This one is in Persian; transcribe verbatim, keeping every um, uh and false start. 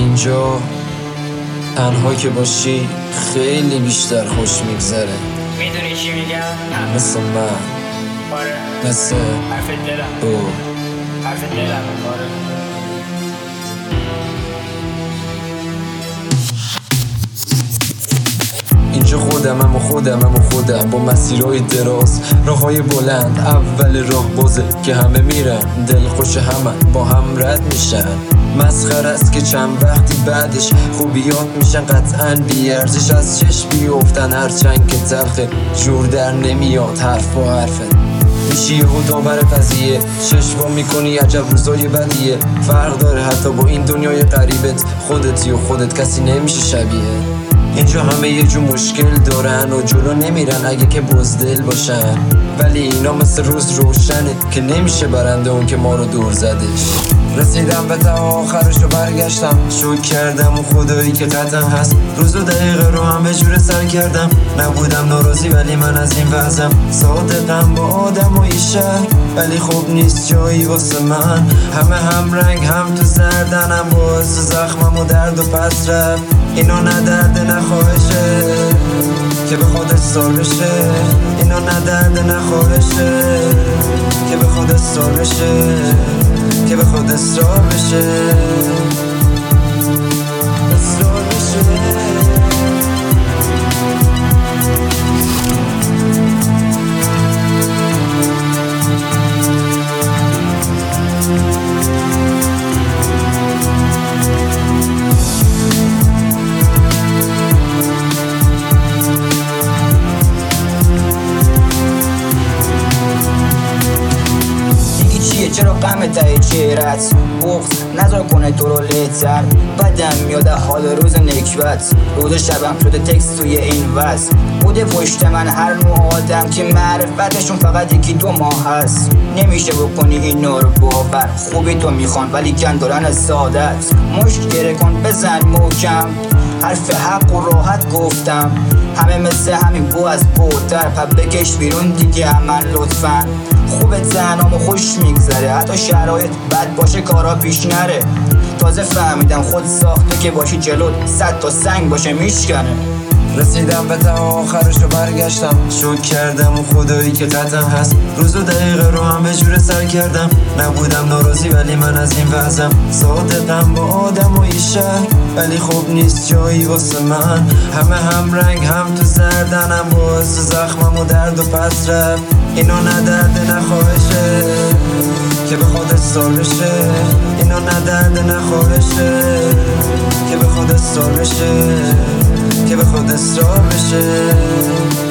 اینجا تنها که باشی خیلی بیشتر خوش میگذره. میدونی چی میگم؟ مثل من، آره مثل حرف دلم، تو. حرف دلم. آره اینجا خودمم و خودمم و خودم با مسیرهای دراز، راههای بلند، اول راه بازه که همه میرن، دل خوش همه با هم رد میشن. مسخره است که چند وقتی بعدش خوبیات میشن قطعاً بیارزش، از چشم بیفتن هرچند که تلخه، جور در نمیاد حرف و حرفه. میشی و داور قضیه، چشم میکنی عجب روزای بدیه. فرق داره حتی با این دنیای غریبت، خودتی و خودت کسی نمیشه شبیه. اینجا همه یه جو مشکل دارن و جلو نمیرن اگه که بزدل باشن، ولی اینا مثل روز روشنه که نمیشه برنده اون که ما رو دور زدش. رسیدم به تا آخرش رو برگشتم، شوک کردم و خدایی که قطعا هست، روز و دقیقه رو همه جور سر کردم. نبودم ناراضی ولی من از این وضعم، صادقم با آدم و این شهر، ولی خوب نیست جایی واسه من. همه هم رنگ هم تو زردنم، باعث زخمم و درد و پس رفت. اینا نه درد نه خواهشه که به خودت سال بشه، اینا نه درد نه خواهشه که به خودت سال بشه، که به خود اصرار بشه، اصرار بشه. چرا غم ته چهرت بغض نذار کنه تو رو لتر، بدم میاد حال روز نکبت، روز شبم شده تکست توی این وز. بوده پشت من هر نوع آدم که معرفتشون فقط یکی دو ماه هست. نمیشه بکنی این رو باور، خوبی تو میخوان ولی کن دارن سادت. مشت گره کن بزن محکم، حرف حق و راحت گفتم، همه مثل همین بو از بوتر، پا بکش بیرون دیگه همن لطفا. خوبه زنام و خوش میگذره، حتی شرایط بد باشه کارا پیش نره. تازه فهمیدم خود ساخته که باشی جلوت صد تا سنگ باشه میشکنه. رسیدم به تا آخرش رو برگشتم، شوک کردم و خدایی که قطعا هست، روز و دقیقه رو همه جور سر کردم. نبودم ناراضی ولی من از این وضعم، صادقم با آدم و این شهر، ولی خوب نیست جایی واسه من. همه هم رنگ هم تو زردنم، باعث زخمم و درد و پس رفت. اینا نه درد نه خواهشه که به خودت سال بشه، اینا نه درد نه خواهشه که به خودت سال بشه، که به خود اصرار بشه.